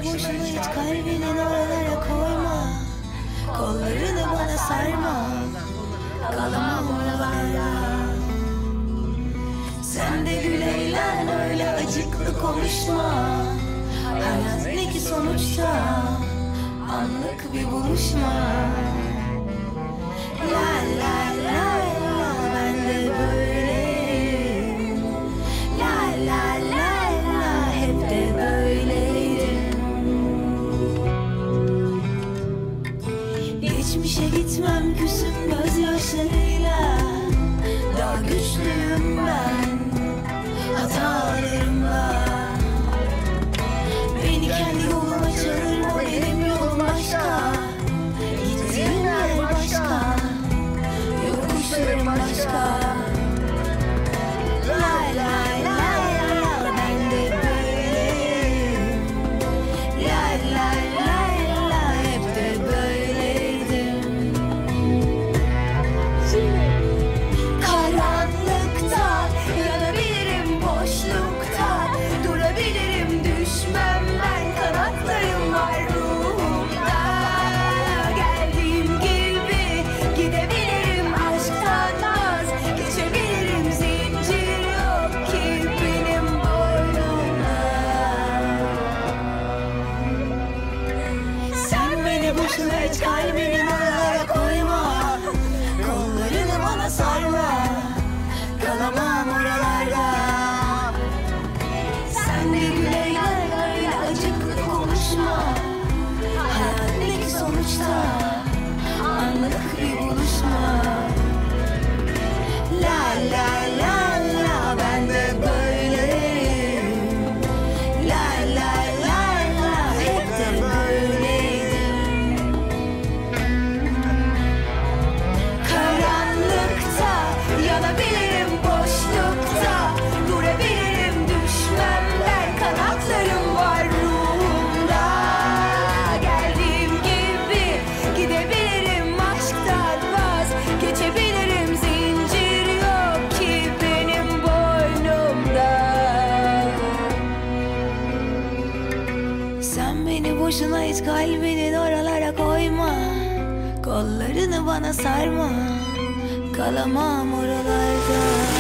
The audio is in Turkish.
boşuna hiç kalbinin oralara koyma. Kollarını bana sarma, kalamam oralarda. Sen de gül eğlen, öyle acıklı konuşma. Hayat ne ki sonuçta, anlık bir buluşma. La la la la, ben de böyleyim. La la la la, hep de böyleydim. Geçmişe gitmem, küsüm gözyaşlarıyla. Daha güçlüyüm ben, hatalarımla. Beni kendi yoluma çağırma, benim yolum başka. Gittiğim yer başka, yokuşlarım başka. La la la la, ben de böyleyim. La la la la, hep de böyleydim. Karanlıkta yanabilirim, boşlukta durabilirim, düşmem ben, kanatlarım var ruhumda. Geldiğim gibi gidebilirim, aşktan vazgeçebilirim, zincir yok ki benim boynumda. Sen beni boşuna hiç kalbinin oralara koyma. Kollarını bana sarma, kalamam oralarda. Sen de gül eğlen, öyle acıklı konuşma. Hayat ne ki sonuçta, anlık bir buluşma. La la la la, ben de böyleyim. La la la la, hep de böyleydim. Karanlıkta yanabilirim, boşlukta durabilirim, düşmem ben, kanatlarım var ruhumda. Geldiğim gibi gidebilirim, aşktan vazgeçebilirim, zincir yok ki benim boynumda. Sen beni boşuna hiç kalbinin oralara koyma. Kollarını bana sarma, kalamam oralarda.